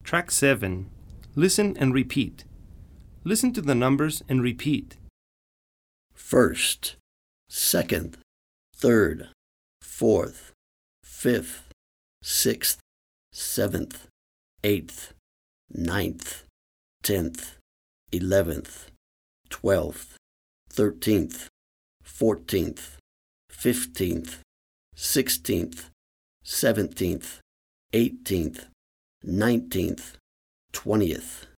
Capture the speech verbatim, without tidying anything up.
Track seven. Listen and repeat. Listen to the numbers and repeat. First, second, third, fourth, fifth, sixth, seventh, eighth, ninth, tenth, eleventh, twelfth, thirteenth, fourteenth, fifteenth, sixteenth, seventeenth, eighteenth, nineteenth, twentieth.